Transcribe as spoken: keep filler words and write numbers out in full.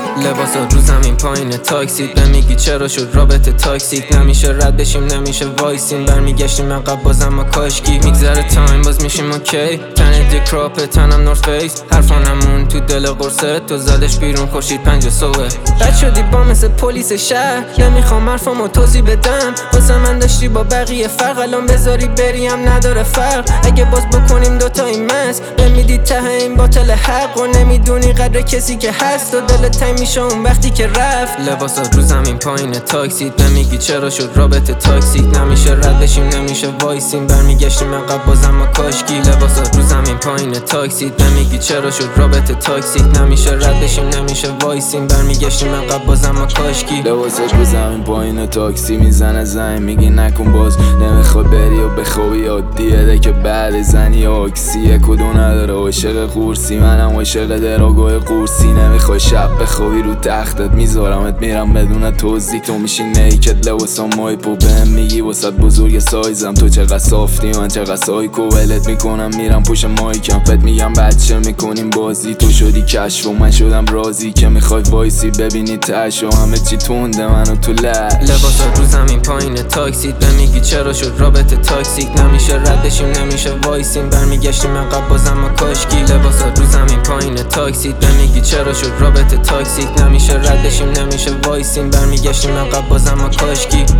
لباسا رو زمین پایین تاکسی نمیگی چرا شد رابطه تاکسیک نمیشه رد بشیم نمیشه وایسیم برمیگشتیم عقب بازم ما کاشکی میگذره تایم باز میشیم اوکی تنه دی کراپه تنم نورث فیس حرفانمون تو دل قرصه تو زدش بیرون خورشید پنج صبح بد شدی با مثل پلیس شهر نمیخوام حرفامو توضیح بدم واسه من داشتی با بقیه فرق الان بذاری بریم نداره فرق اگه باز بکنیم دوتایی مست بمیدی ته این باطل حق و نمیدونی قدر کسی که هست و دلت تنگ میشه اون وقتی که رفت لباسا رو زمین پایین تاکسی نمیگی چرا شد رابطه تاکسیک نمیشه رد بشیم نمیشه وایسیم برمیگشتیم عقب بازم ما کاشکی لباسا رو زمین پایین تاکسی نمیگی چرا شد رابطه تاکسیک نمیشه رد بشیم نمیشه وایسیم برمیگشتیم عقب بازم ما کاشکی لباسا رو زمین پایین تاکسی میزنه زنگ میگی نکن باز نمیخوای بری و بخوابی عادیه که بعد زنی آکسیه کدو نداره عاشق قورسی منم عاشق دراگاه قورسی نمیخوای شب بخوابی رو تختت میذارمت میرم بدون توضیح تو میشی نیکت لباسام مایپو بهم میگی واسه بزرگ سایزم تو چقدر صافتی من چقدر سایکو ولت میکنم میرم پشت مایکم بهت میگم بچه میکنیم بازی تو شدی کشف و من شدم رازی که میخوای وایسی ببینی تش و همه چی تونده منو تو لش لباسا رو زمین پایین تاکسی نمیگی چرا شد رابطه تاکسیک نمیشه رد بشیم نمیشه وایسیم برمیگشتیم عقب بازم ما کاشکی لباسا رو زمین پایین تاکسی نمیگی چرا شد رابطه تاکسیک نمیشه رد بشیم نمیشه وایسیم برمیگشتیم عقب بازم ما کاشکی